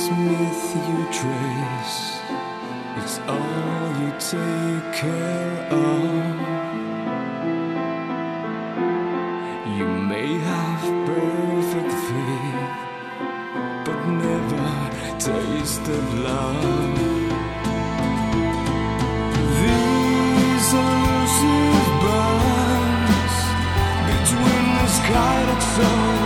smith you trace, it's all you take care of. You may have perfect faith, but never tasted love. These elusive bonds between the scattered souls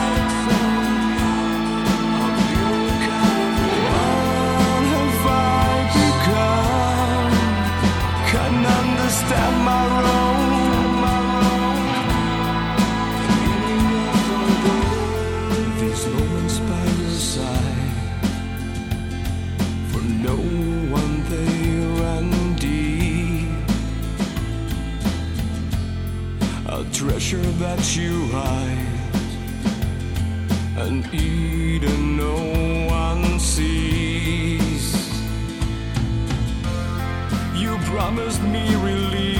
of your kind, what have I become? Can't understand my role. These moments by your side, for no one they run deep. A treasure that you hide, an Eden no one sees. You promised me relief,